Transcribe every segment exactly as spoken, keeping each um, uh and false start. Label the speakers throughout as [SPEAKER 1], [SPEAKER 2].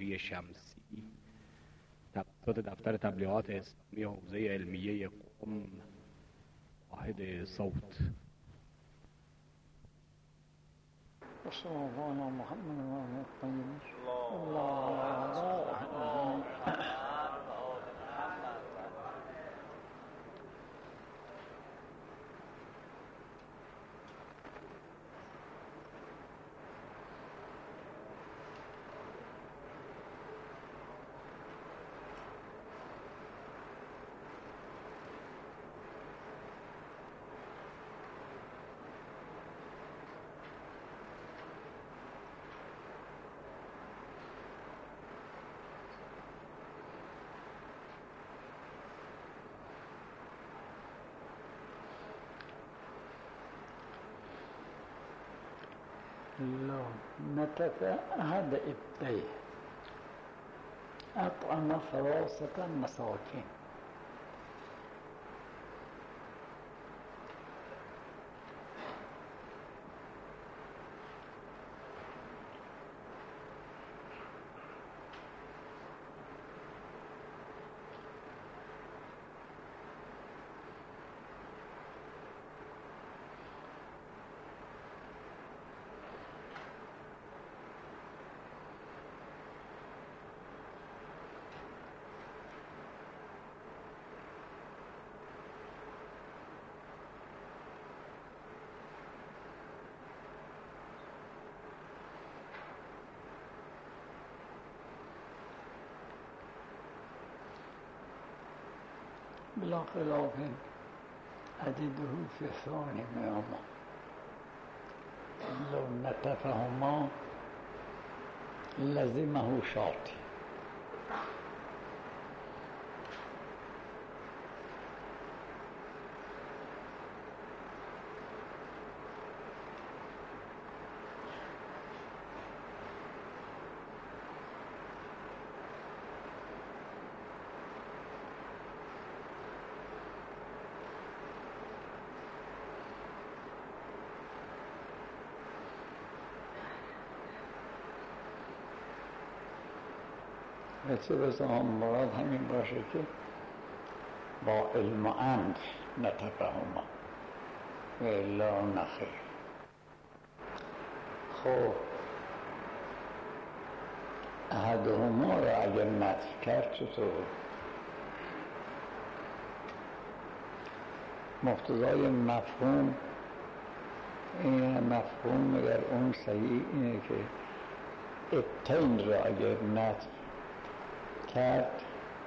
[SPEAKER 1] شیری شمسی توسط دفتر تبلیغات اسلامی حوزه علمیه قم واحد صوت.
[SPEAKER 2] وصلى الله على محمد وعلى الطيبين الله لو نتف أحد إبتيه أطعم ثلاثة مساكين بلا خلاف عدده في ثاني مهما لو نتفهما لزمه شاطئ چه بسا مراد همین باشه که با علم و عند نتفهما و الا نخیر. خب احدهما را اگر نطق کرد چطور؟ مقتضای مفهوم این مفهوم اگر اون صحیح اینه که ابتین را اگر نطق کرد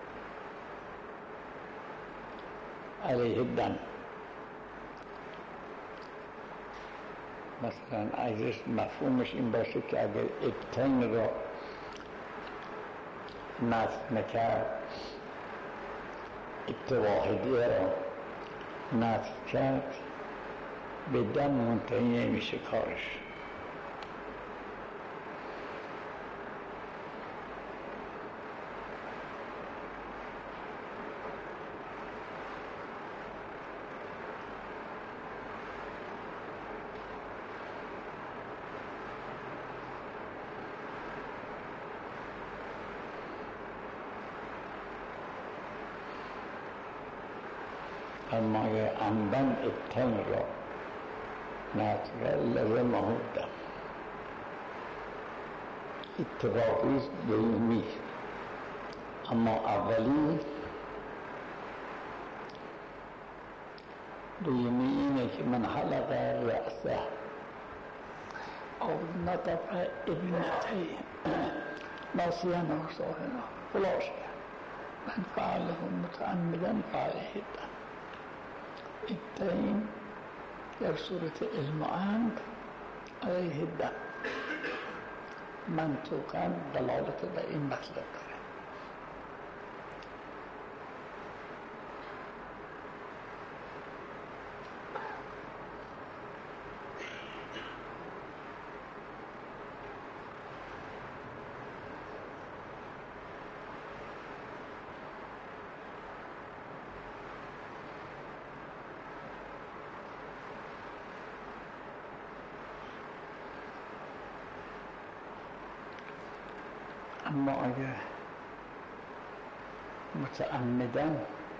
[SPEAKER 2] علیه الدم، مثلا اگرش مفهومش این باشه که اگر ابتین را نطق نکرد ابتواحدی را نطق کرد به دم منتهی نمیشه کارش. اما اگر عمدن ابتن را نطق لزمه الدم اتفاقی است دومی. اما اولی دومی اینه که من حلق رأسه او نطق ابنته ناسیاً و صاحنا فلا شيء من فعله متعمدا فعليه الدم. ابتین در صورت علم و عند علیه الدم منطقاً دلالت به این مطلب داره. اما اگر متعمدن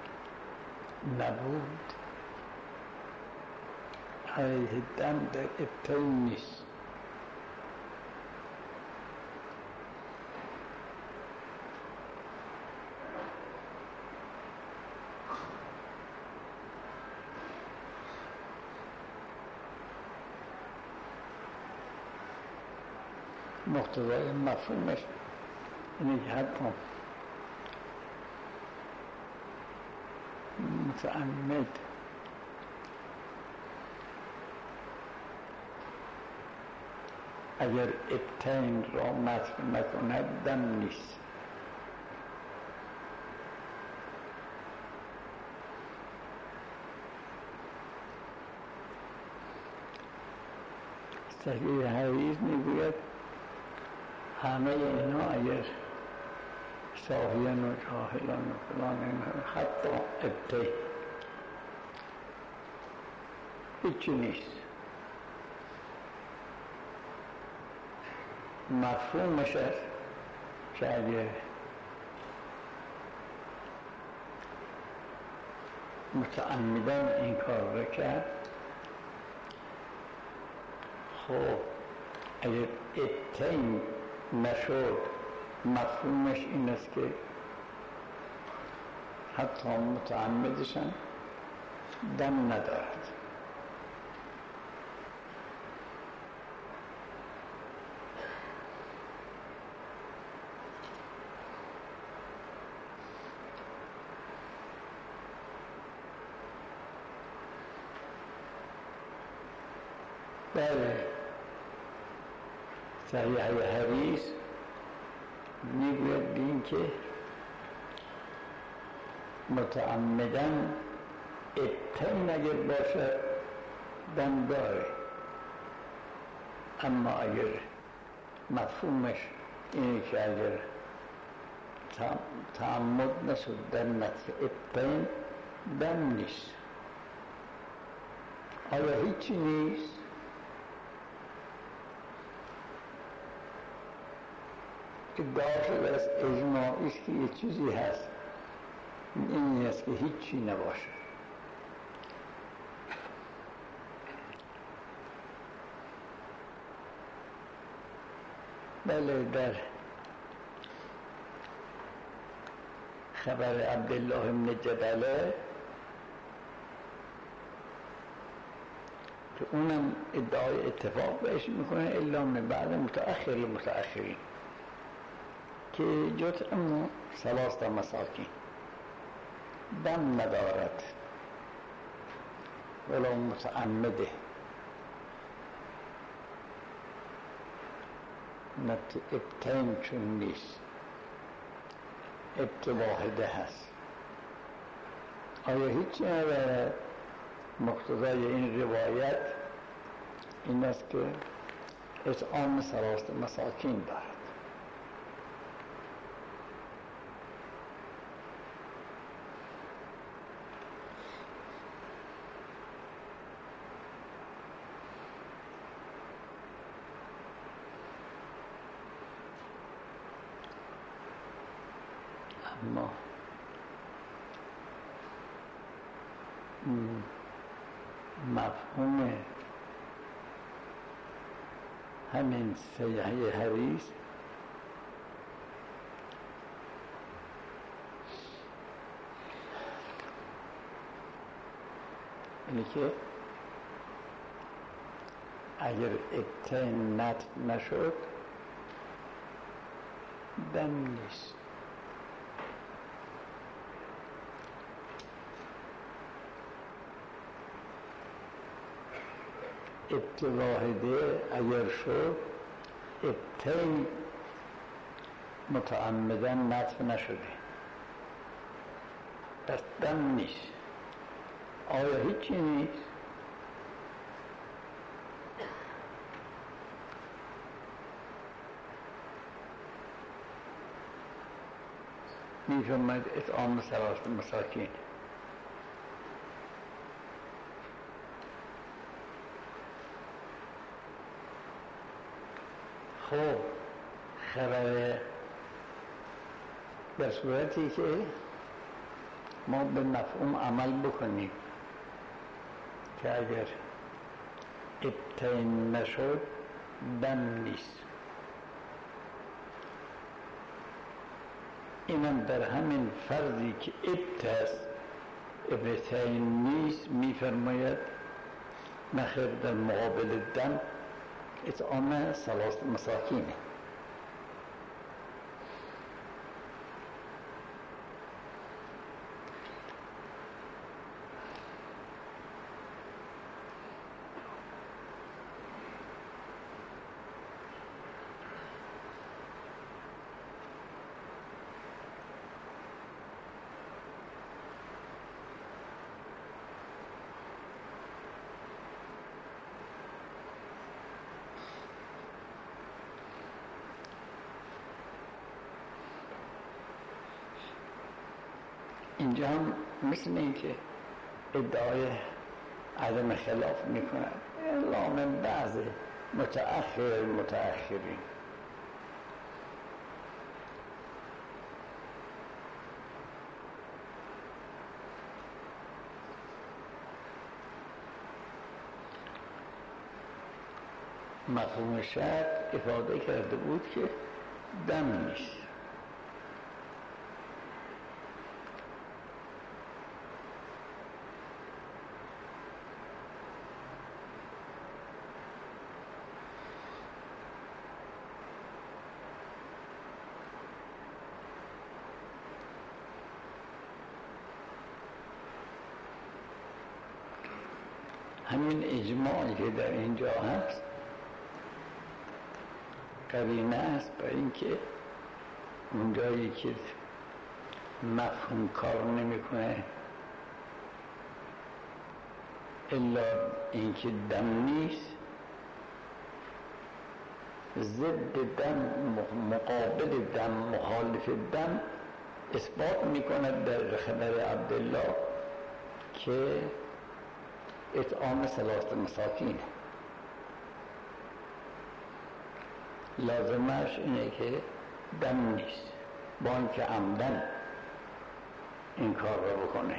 [SPEAKER 2] نبود علیه دم در ابطال نیست. مقتضای مفهومش اینه که حتی متعمد اگر ابتین را مطلب نکند دم نیست. صحیح حدیث میگوید همه اینا اگر ساهیان و جاهلان و فلان حتی ابتین هیچی نیست. مفهومش است که اگر متعمدن این کار رو کرد، خب اگر ابتین نشد مفهومش این است که حتی متعمدشن دم ندارد. بله صحیح حدیث میگوید این که متعمدن ابتین اگر باشد دم داره، اما اگر مفهومش اینه که اگر تعمد نشد در نتیجه ابتین دم نیست. آیا هیچی نیست؟ ادعا شده از اجماعی است که یه چیزی هست، این است که هیچی نباشه. بله در خبر عبدالله بن جدله که اونم ادعای اتفاق بهش میکنه الا من بعد متأخر متأخرین که جتعمو ثلاثه مساکین دم ندارد ولو متعمده، نت ابتین چون نیست، ابت واحده هست. آیا هیچی ندارد؟ مقتضای این روایت این است که اطعام ثلاثه مساکین دارد. اما مفهوم همین صحیح حدیث اینه که اگر ابتین نطق نشد دم نیست. ابت واحده اگر شد ابتین متعمدن نطق نشده، پس دم نیست. آیا هیچی نیست؟ میفرماید اطعام ثلاثه مساکین. خب خبر در صورتی که ما به مفهوم عمل بکنیم که اگر ابتین نشد دم نیست. اینم در همین فرضی که ابت است ابتین نیست میفرماید نخیر در مقابل دم اطعام ثلاث مساکینه. اینجا هم مثل این که ادعای عدم خلاف میکنن الا من بعض متأخر متأخرین. مفهوم شرط افاده کرده بود که دم نیست. همین اجماعی که در اینجا هست قرینه است برای اینکه اونجایی که مفهوم کار نمیکنه الا اینکه دم نیست، ضد دم مقابل دم مخالف دم اثبات میکند در خبر عبدالله که اطعام ثلاث مساکین. لازمش اینه که دم نیست با اینکه عمدن این کار رو بکنه.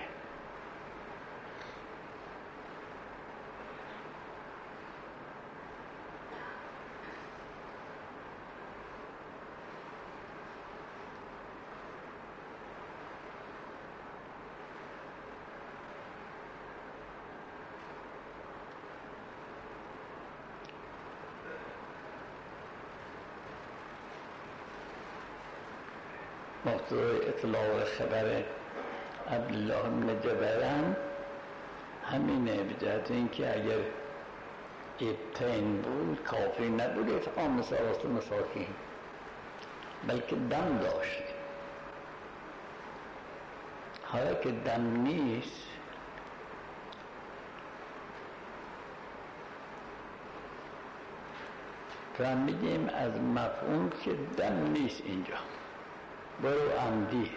[SPEAKER 2] مقتضای اطلاع خبر عبدالله بن جبران همینه، به جهت اینکه اگر ابتین بود کافی نبود اطعام ثلاث مساکین بلکه دم داشت. حالا که دم نیست فهمیدیم از مفهوم که دم نیست اینجا، برو عمدی.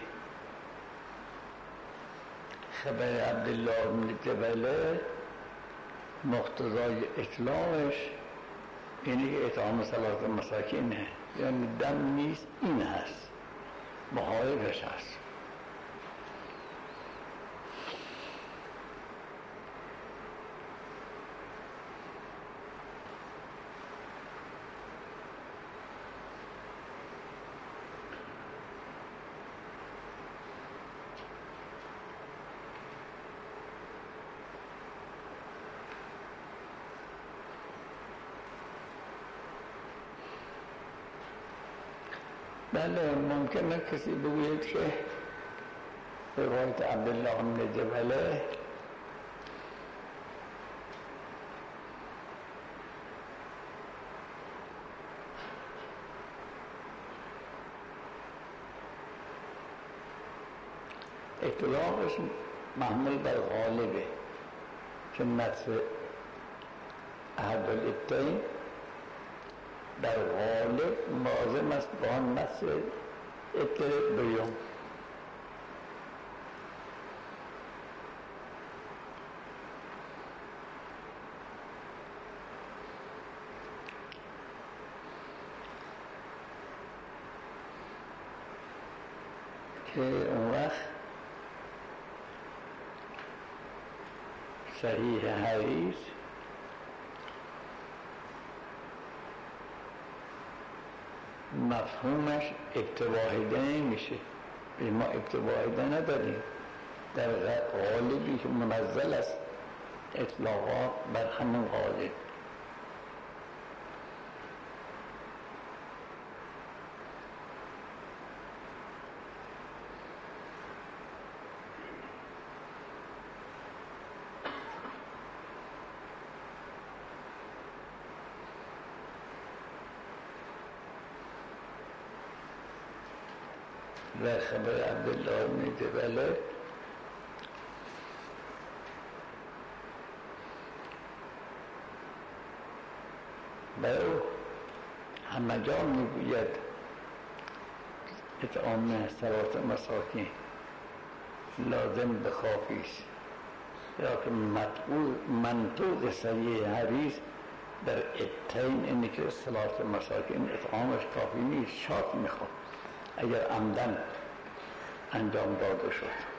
[SPEAKER 2] خبر عبدالله بن جبله مقتضای اطلاعش اینه که اطعام ثلاث مساکینه، یعنی دم نیست، این هست، مخالفش هست. بله ممکنه کسی بگوید که روایت عبدالله بن جبله اطلاقش محمول بر غالبه که متن احد الابتین در غالب لازم است با آن متن ابتداء بیان. که اون وقت صحیح حدیث مفهومش ابتواهیده نمیشه. ما ابتواهیده نداریم، در قالبی که منزل است اطلاقات بر همون قالب. و خبر عبدالله بن جبل برای همه جا میگوید اطعام ثلاث مساکین لازم به کافیست، یا که منطوق صحیح حدیث در ابتین اینه که ثلاث مساکین اطعامش کافی نیست، شاد میخواد اگر عمدن انجام داده شد.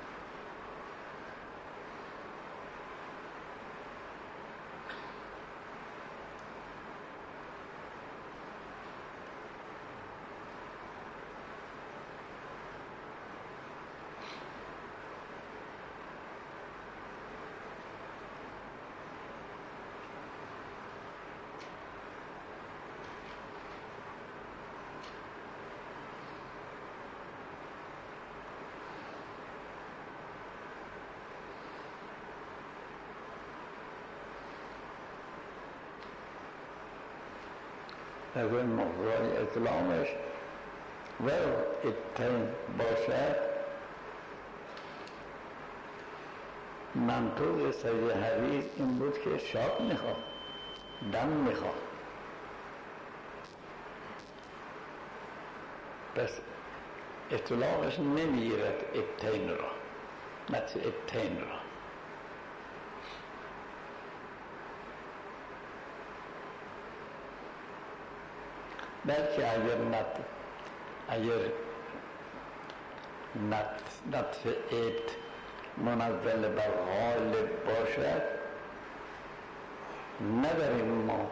[SPEAKER 2] اگر مقدار اطلامش و ابتین باشد منطوق صحیح حدیث این بود که شاب میخواد، دم میخواد. پس اطلاقش نمیگیرد ابتین را، متن ابتین را. بلکه اگر نت اگر نت نطف ابت منزل بر غالب باشد نداریم ما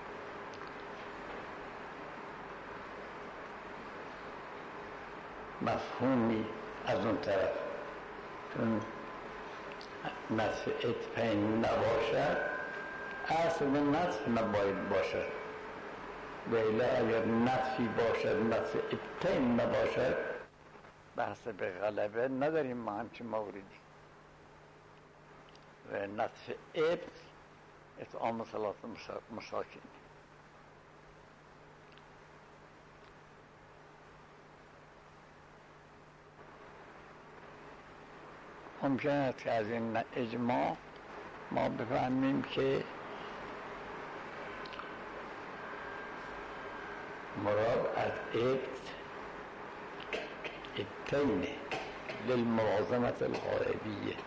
[SPEAKER 2] مفهومی از اون طرف، چون نطف ابتین نباشد اصل نطف نباید باشد. ولی اگر نطفی باشد نطف ابتین نباشد بحث به غلبه نداریم ما همچین موردی. و نطف ابت اطعام ثلاث مساکین. ممکن است که از این اجماع ما بفهمیم که مراد از ابت ابتین للملازمت الغائبیه.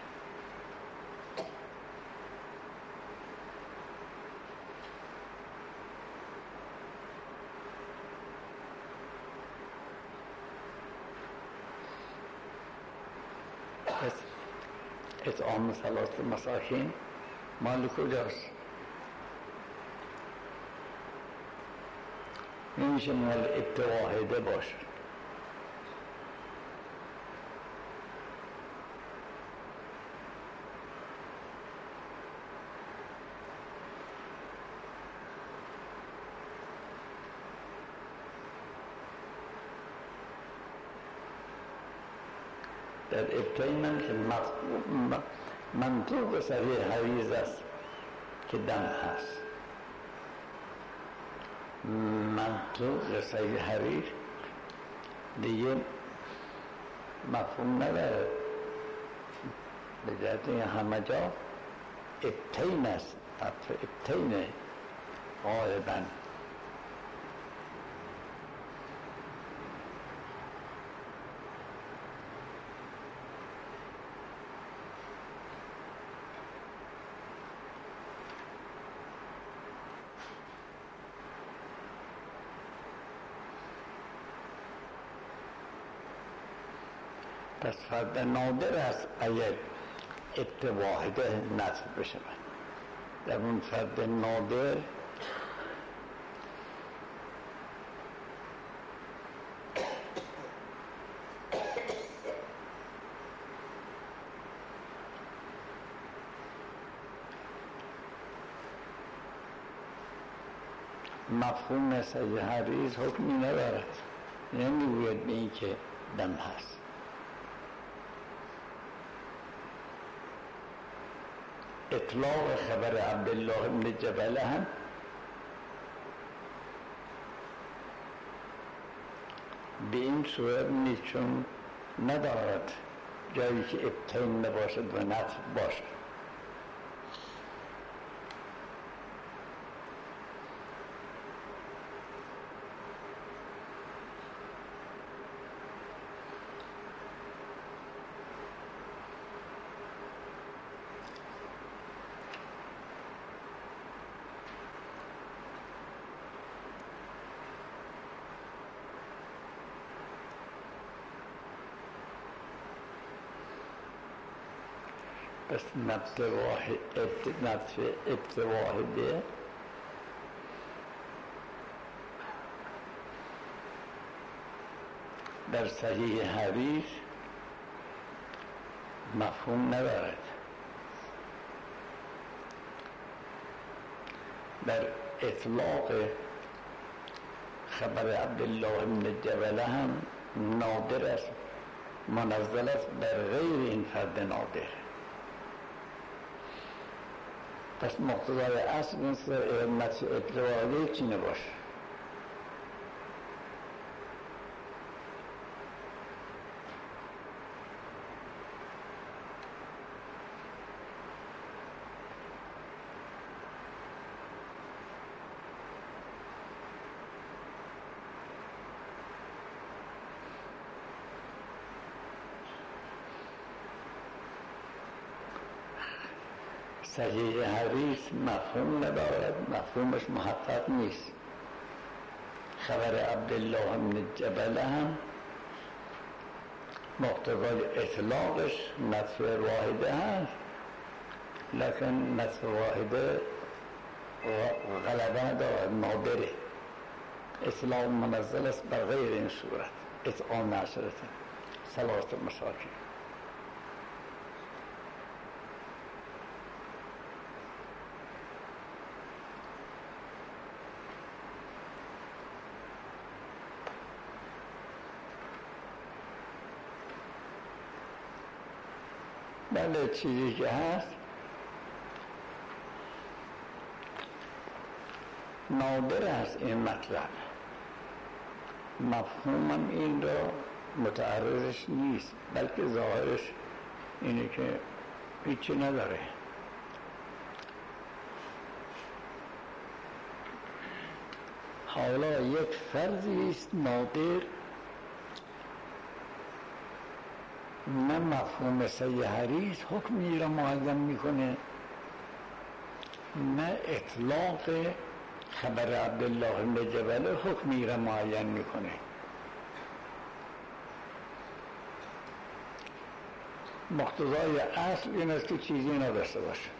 [SPEAKER 2] پس اطعام ثلاث مساکین مال کجاست؟ نمیشه مال ابتواهیده باشد. در ابتین من که منطوق صحیح حدیث است که دم هست. منطوق صحیح حدیث دیگه مفهوم نداره، به جهت همه جا ابتین است، نطف ابتین غالباً. پس فرد نادر است اگر اتواحده نصب بشه. در اون فرد نادر مفهوم صحیح حریص حکمی ندارد، نمیگوید به این که دم هست. اطلاق خبر عبدالله بن جبله هم به این صورت نیست، چون ندارد جایی که ابتین نباشد و نطف باشد. پس نفس واحد نفس ابتواحده در صحیح حدیث مفهوم ندارد. در اطلاق خبر عبدالله بن جبله هم نادر است، منزل است بر غیر این فرد نادر. پس مقتضای اصل نیست نفس ابتواحده چی نباشه. صحیح حدیث مفهوم ندارد، مفهومش محقق نیست. خبر عبدالله بن جبله هم مقتضای اطلاقش نطف واحده هست، لیکن نطف واحده غلبه ندارد، نادره. اطلاق منزل است بر غیر این صورت. اطعام نشرته ثلاث مساکین. بله، چیزی که هست نادر است این مطلب، مفهومم این را متعرضش نیست، بلکه ظاهرش اینه که هیچی نداره. حالا یک فرضی است نادر، نه مفهوم صحیح حدیث حکمی را معین میکنه، نه اطلاق خبر عبدالله بن جبله حکمی را معین میکنه. مقتضای اصل این است که چیزی نداشته باشه.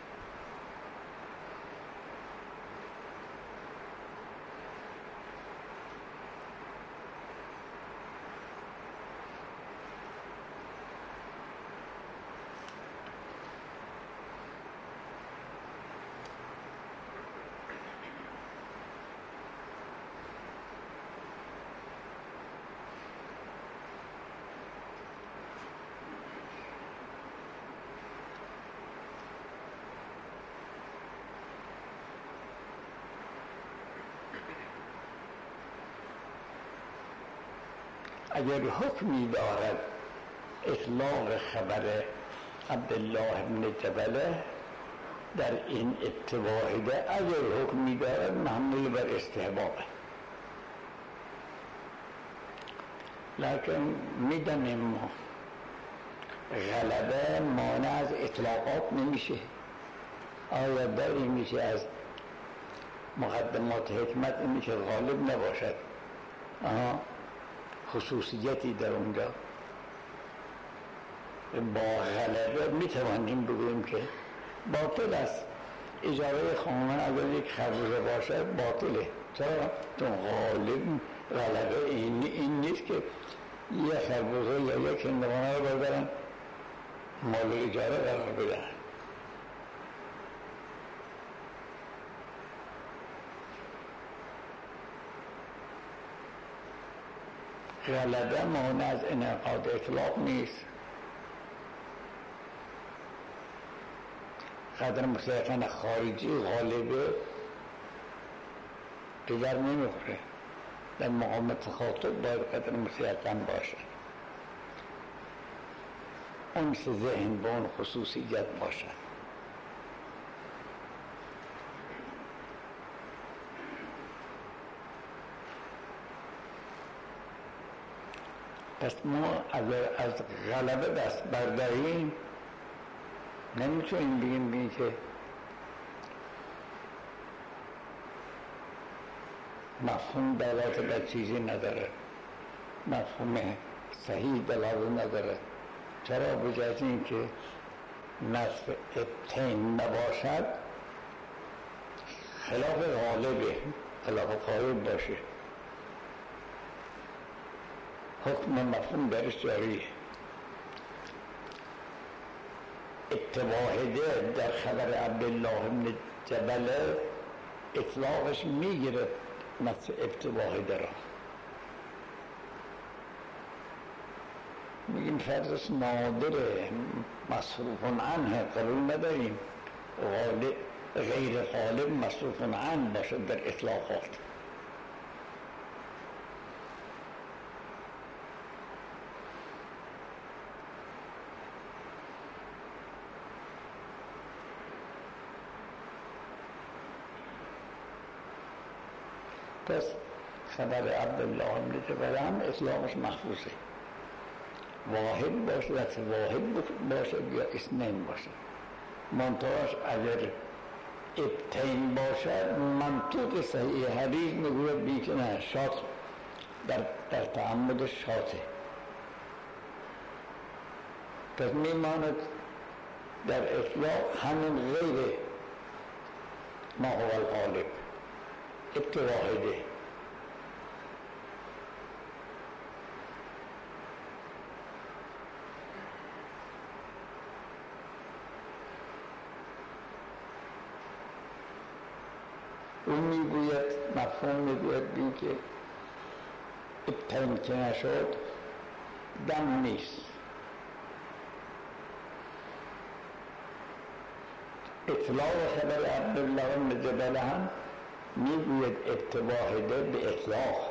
[SPEAKER 2] اگر حکمی دارد اطلاق خبر عبدالله بن جبله در این اتواحده، اگر حکمی دارد محمول بر استحبابه، لیکن میدانیم ما غلبه مانع از اطلاقات نمیشه. آیا داری میشه از مقدمات حکمت اینی که غالب نباشد آها خصوصیتی در اونجا؟ با غلبه میتوانیم بگوییم که باطل است. اجاره خواهان اگر یک خربزه باشد باطله، چرا؟ چون غالب غلبه این, این نیست که یک خربزه یا یک هندوانه رو بردارن مال اجاره قرار بدن. غلبه مانع از انعقاد اطلاق نیست. قدر مسلحاً خارجی غالبه دیگر نمیخوره، در مقام تخاطب باید قدر مسلحاً باشه، اون سه ذهن با اون خصوصیت باشه. پس ما از غلبه دست برداریم نمیتونیم بگیم بگیم که مفهوم دلالت بر چیزی نداره، مفهوم صحیح دلالت نداره. چرا؟ بجز این که نصف ابتین نباشد خلاف غالبه، خلاف غالب باشه، حکم مفهوم درش جاریه. اتواهده در خبر عبدالله بن جبل اطلاقش میگیره مثل ابتواهده را، میگیم فرضش نادره، مصروف عنه قبول نداریم، غالب غیر غالب مصروف عنه باشد در اطلاقات. پس خبر عبدالله بن جبل هم اطلاقش محفوظه، واحد باشد واحد باشد یا اثنین باشد. منطقش اگر ابتین باشد منطوق صحیح حدیث میگوید بی که نه شاط در, در تعمد شاطه. پس میماند در اطلاق همین غیر ما هو الغالب ابتواهده. اون میگوید مفهوم میگوید بین که ابتین که نشد دم نیست. اطلاق خبر عبدالله بن جبل هم میگوید ابتواهده به اطلاق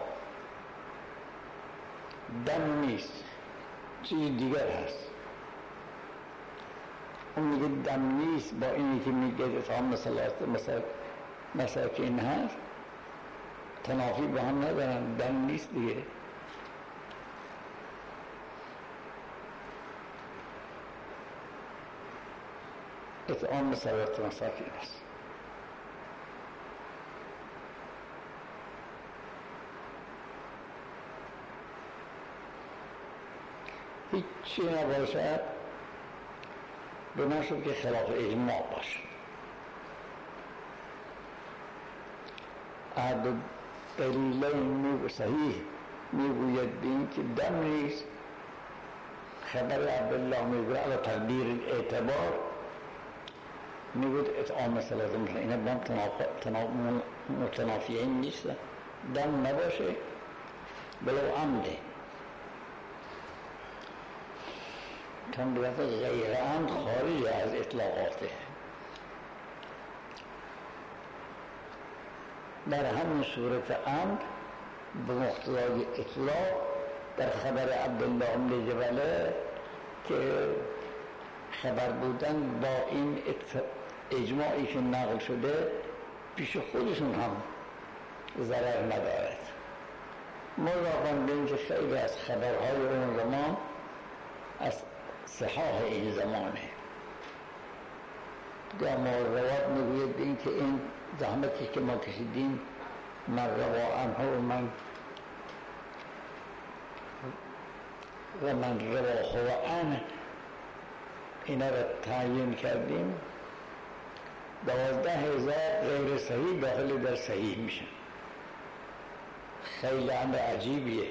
[SPEAKER 2] دم نیست، چیز دیگر هست. اون میگه دم نیست با اینی که میگه تا مثلا مساکین هست تنافی با هم ندارن، دم نیست دیگه. اطعام مساوات مساکین است. هیچی نباشد بناشد که خلاف اجماع باشد. احد دلیلین صحیح میگوید بین که دم نیست. خبر عبدالله میگوید علی تقدیر اعتبار میگوید اطعام صلات مثلا اینا با هم متنافیین نیست، دم نباشه بلو عمده چون بلافظ غیر عمد خارج از اطلاقاته. در همین صورت عمد به مقتضای اطلاق در خبر عبدالله بن جبل که خبر بودن با این اجماعی که نقل شده پیش خودشون هم ضرر ندارد. مضافاً به اینکه خیلی از خبرهای اون زمان از صحاح این زمانه در روایات میگوید به این که این زحمتی که ما کشیدیم من روا عنه و من و من روا هو عنه اینا را تعیین کردیم، دوازده هزار غیر صحیح داخل در صحیح میشن. خیلی امر عجیبیه.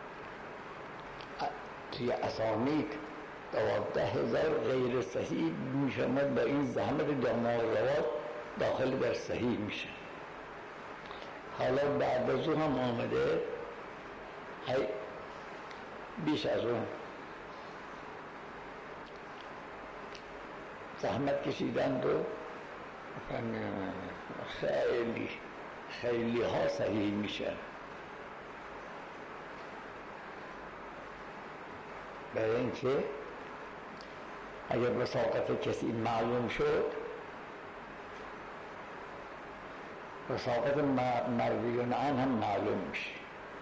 [SPEAKER 2] توی اسامی دوازده هزار غیر صحیح میشن، با این زحمت جامع روات داخل در صحیح میشن. حالا بعد از اون هم آمده های بیش از اون زحمت کشیدند و خیلی خیلی ها صحیح میشن. برای اینکه اگر وساقت کسی معلوم شد، وساقت مرویون عن هم معلوم میشه.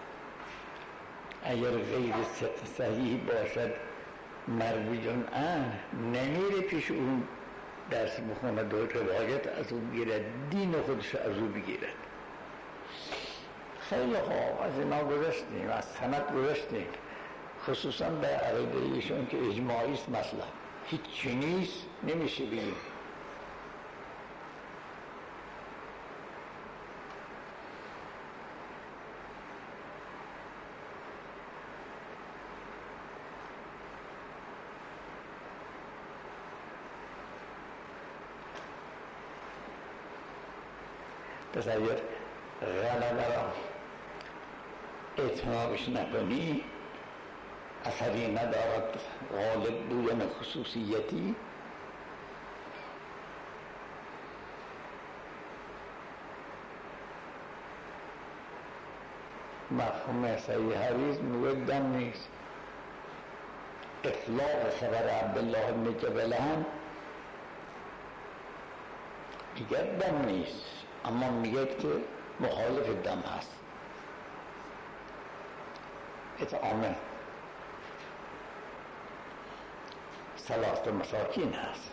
[SPEAKER 2] اگر غیر صحیح باشد مرویون عن، نمیره پیش اون درس بخونه دو روایت از اون بگیرد، دین خودش از اون بگیرد. خیلی خوب، از اینا گذاشتیم، از سند گذاشتیم، خصوصا به عقیده ایشون که اجماعی است. مثلا هیچی نیست نمیشه بگیم. پس اگر غلبه را اتمامش نکنی، اثری ندارد غالب بودن خصوصیتی. مفهوم صحیح حدیث مقدم نیست. اطلاق خبر عبدالله بن جبل هم دیگر دم نیست، اما میگه که مخالف دم هست. اطعامه ثلاثه مساکین هست.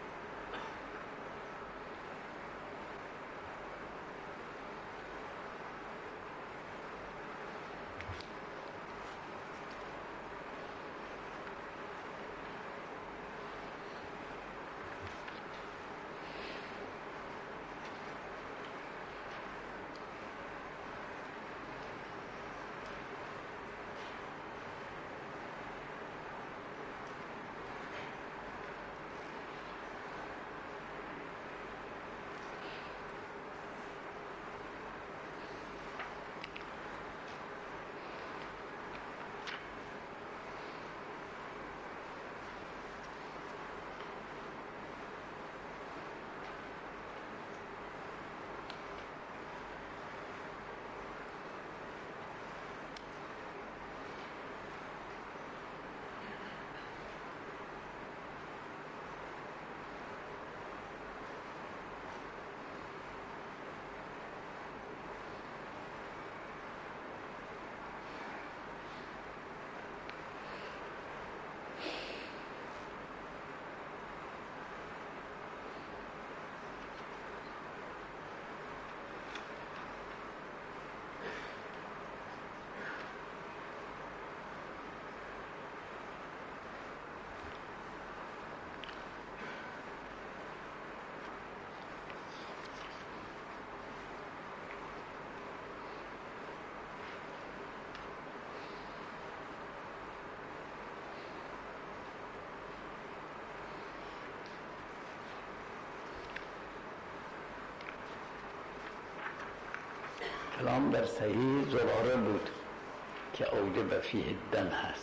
[SPEAKER 2] کلام در صحیح زراره بود که اوجب فیه الدم هست.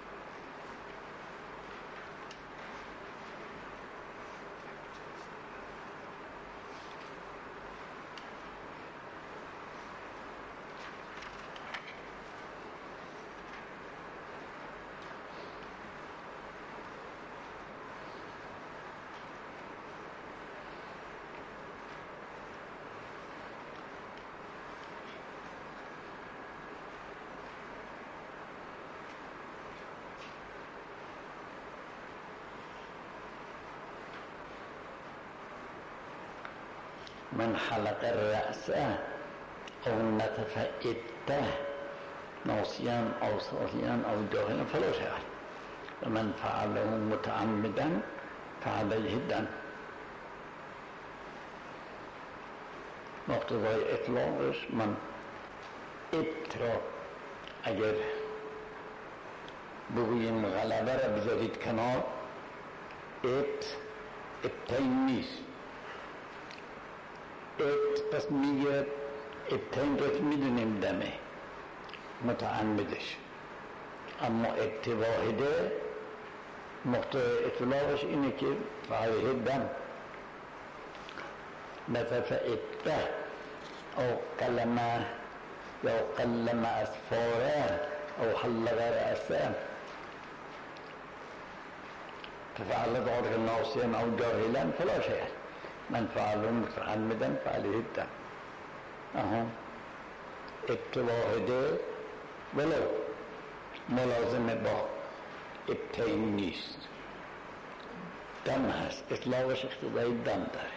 [SPEAKER 2] من حلق الرأس او نتف اده ناسیان او صاحیان او جاهلا فلا شيء و من فعله متعمدا فعلیه الدم. مقتضای اطلاقش من ابترا اگر بگوییم غلبه را بذارید کنار، ابت ابتین نیست. ابت پس میگه ابتین رو میدونیم دمه متعمدش، اما ابت واحده مقتضای اطلاقش اینه که فعلیه الدم. نطف ابته او قلمه یا قلم اسفاره او حلق رأسه ففعل ذلك ناسيا او جاهلا فلا شيء، من فعل متعمدا فعليه الدم. اها ابت واحده ولو ملازم با ابتین نیست، دم هست، اطلاقش اقتضای دم داره.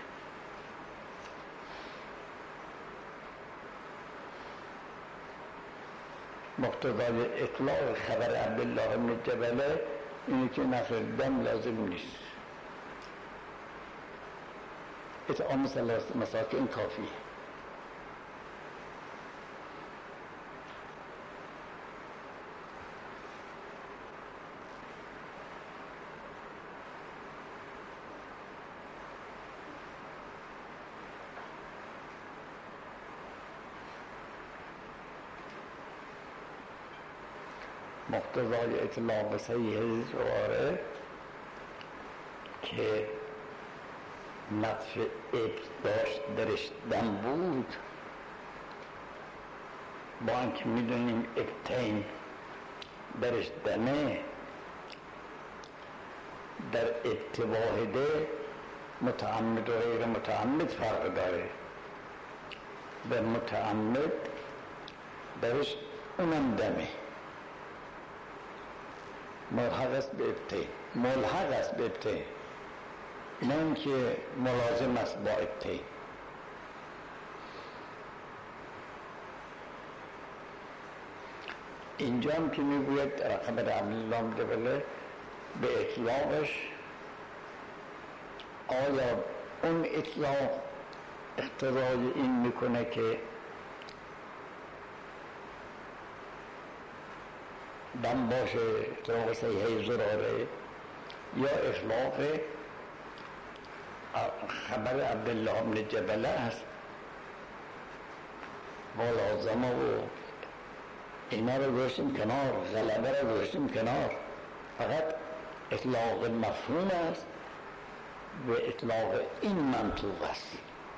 [SPEAKER 2] مقتضای اطلاق خبر عبدالله بن جبله اینه که نفر دم لازم نیست، اطعام ثلاث مساکین کافیه. مقتضای اطلاق صحیح زواره که نطف ابت داشت درش دم بود، با اینکه میدونیم ابتین درش دمه، در ابت واحده متعمد و غیر متعمد فرق داره. در متعمد درش اونم دمه، ملحق است به ابتین، ملحق است به ابتین، نه اینکه ملازم است با ابتین. اینجا هم که میگوید در خبر عبدالله بن جبله به اطلاقش، آیا اون اطلاق اقتضای این میکنه که دم باشه اطلاق صحیح ضراره، یا اطلاق خبر عبدالله بن جبله است ملازمه و اینا رو گذاشتیم کنار، غلبه رو گذاشتیم کنار، فقط اطلاق مفهوم است و اطلاق این منطوق است.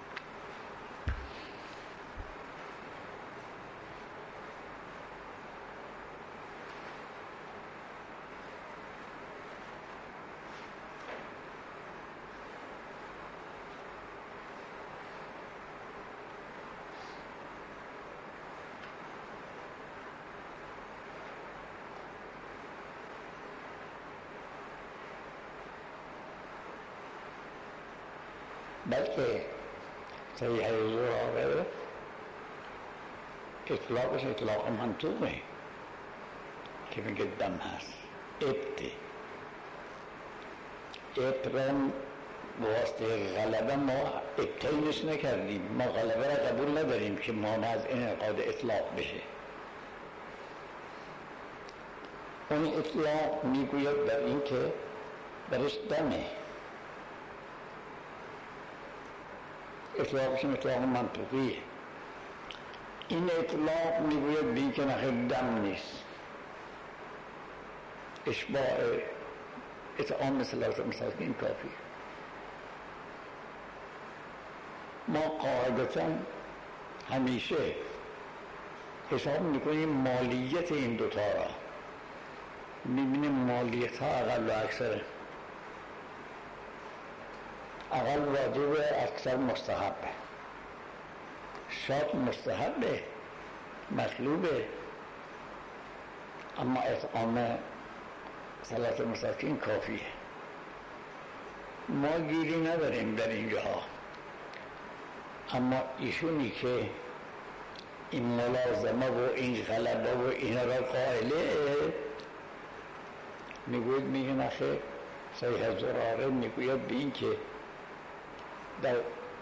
[SPEAKER 2] بلکه صحیح زواره اطلاقش اطلاق منطوقه که میگه دم هست. ابت ابرم واسطه غلبه ما ابتینش نکردیم، ما غلبه را قبول نداریم که مانع از انعقاد اطلاق بشه. اون اطلاق میگوید در این که برش دمه، اطلاقش اطلاق منطقیه. این اطلاق میگوید بی که نخیر دم نیست، اشباع اطعام ثلاث مساکین کافی. ما قاعدتا همیشه حساب میکنیم مالیت این دوتا را، میبینیم مالیت ها اقل و اکثره، اقل واجبه، اکثر مستحبه. شاید مستحبه مطلوبه، اما اطعام ثلاث مساکین کافیه. ما گیری نداریم در اینجاها، اما ایشونی که این ملازمه و این غلبه و این را قائله میگوید، میگه نخیر صحیح زراره میگوید به این که در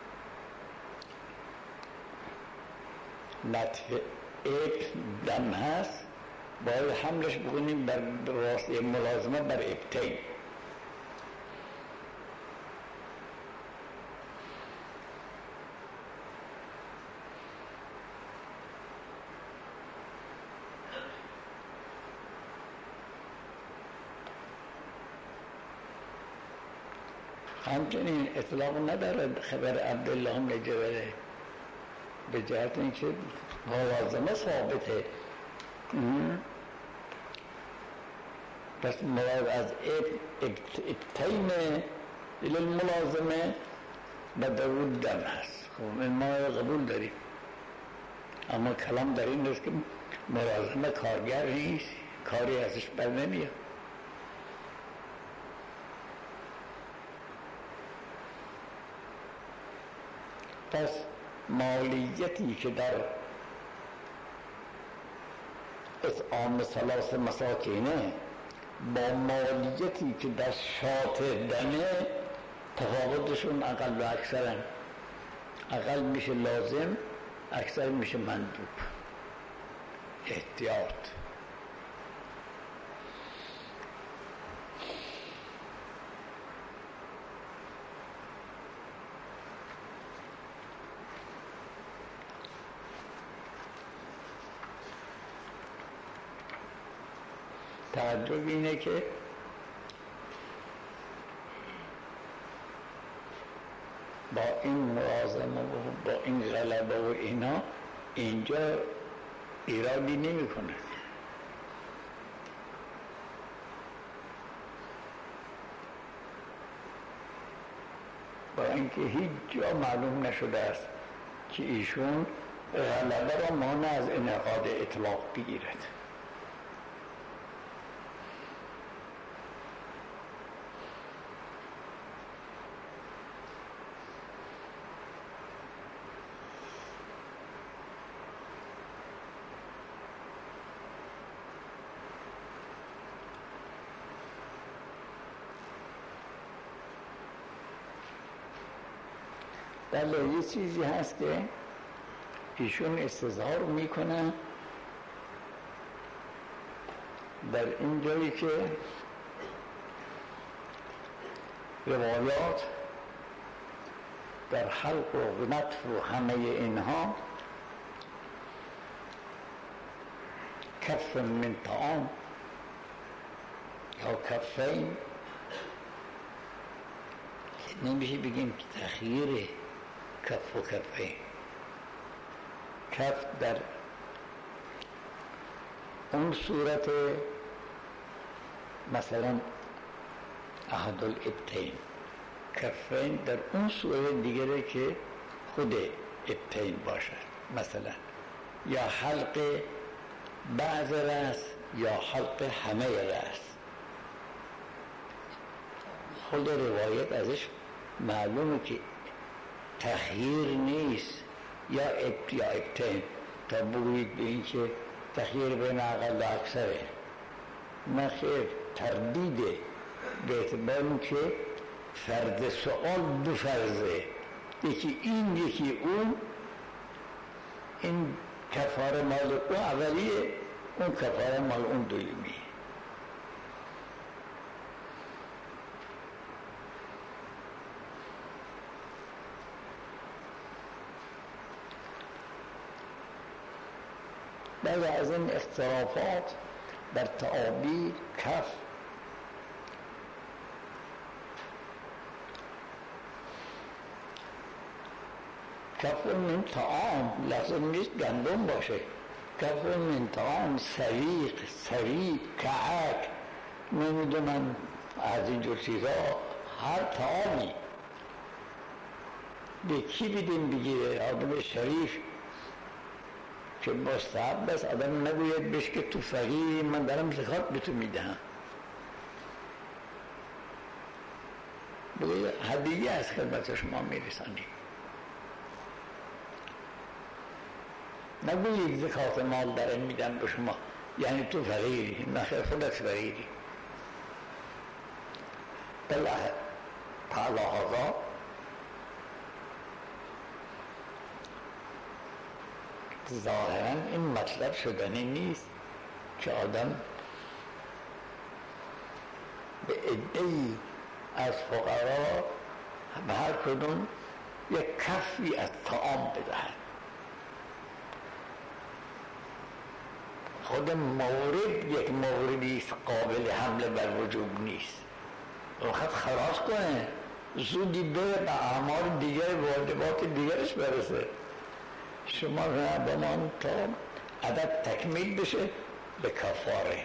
[SPEAKER 2] نطف ابن دم هست، باید حملش بکنیم بر واسطه ملازمه بر ابتین. همچنین اطلاق ندارد خبر عبدالله بن جبل به جهت اینکه ملازمه ثابته. پس مراد از ابتین للملازمه به درود دم هست. خب این ما قبول داریم، اما کلام در این است که ملازمه کارگر نیست، کاری ازش بر نمیاد. پس مالیتی که در اطعام ثلاث مساکینه با مالیتی که در شات دمه تفاوتشون اقل و اکثرن. اقل میشه لازم، اکثر میشه مندوب. احتیاط. تعجب اینه که با این ملازمه و با این غلبه و اینا اینجا ایرادی نمی کنه. با اینکه هیچ جا معلوم نشده است که ایشون غلبه را مانع از انعقاد اطلاق بگیرد. بله یه چیزی هست که ایشون استظهار میکنن در این جایی که روایات در حلق و نطف و همه اینها کف من طعام یا کفین نمیشه بگیم که تخییره کف و کفین. کف در اون صورت مثلا احد الابتین، کفین در اون صورت دیگره که خود ابتین باشد، مثلا یا حلق بعض رأس یا حلق همه رأس. خود روایت ازش معلومه که تخییر نیست یا ابت یا ابتین تا بگویید به این که تخییر بین اقل و اکثره. نه خیر، تردیده به اعتبار که فرد سؤال دو فرضه، یکی این یکی اون. این کفاره مال اون اولیه، اون کفاره مال اون دویمی. بعد از این اختلافات در تعابیر کف کف من طعام لازم نیست گندم باشه. کف من طعام سریق، سریق، کعک، نمیدونم از اینجور چیزا، هر طعامی به کی بدیم بگیره؟ آدم شریف که مستحب است آدم نگوید بهش که تو فقیری، من دارم زکات به تو میدهم. بگوید هدیه از خدمت شما میرسانی. نگوید زکات مال دارم میدم به شما یعنی تو فقیری، نخیر خودت فقیری. طلاقا ظاهرا این مطلب شدنی نیست که آدم به عده‌ای از فقرا به هر کدوم یک کفی از طعام بدهد. خود مورد یک موردی قابل حمله بر وجوب نیست. وقت خلاص کنه زودی بره به اعمال دیگر واجبات دیگرش برسه. شما بمان تا عدد تکمیل بشه به کفاره.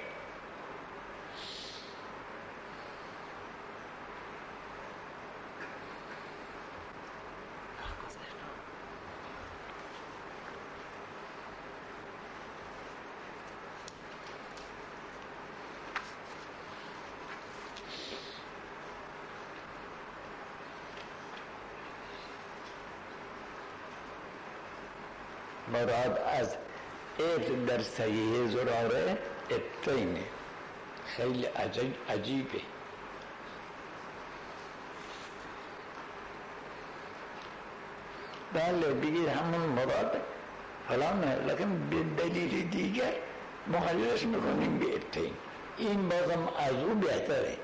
[SPEAKER 2] مراد از عید در صحیح زراره ابتینه. خیلی عجیب عجیبه. بله بگیر همون مراد فلانه، لیکن به دلیل دیگر مغیرش میکنیم به ابتین. این بازم از او بهتره.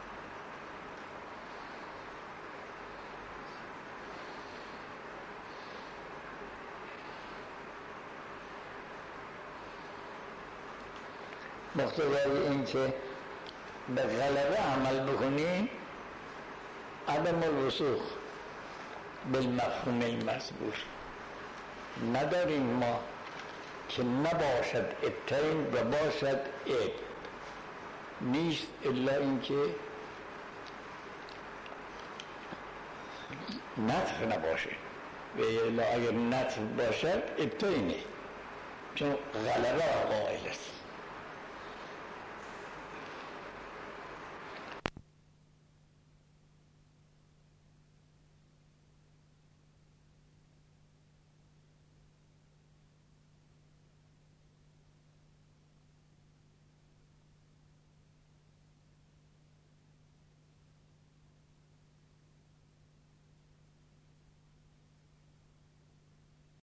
[SPEAKER 2] مقتضای این که به غلبه عمل بکنی عدم الوثوق بالمفهوم المذکور نداریم ما که نباشد ابتین و باشد عیب نیست، الا این که نطف نباشه و الا اگر نطف باشد ابتینه چون غلبه قائل است.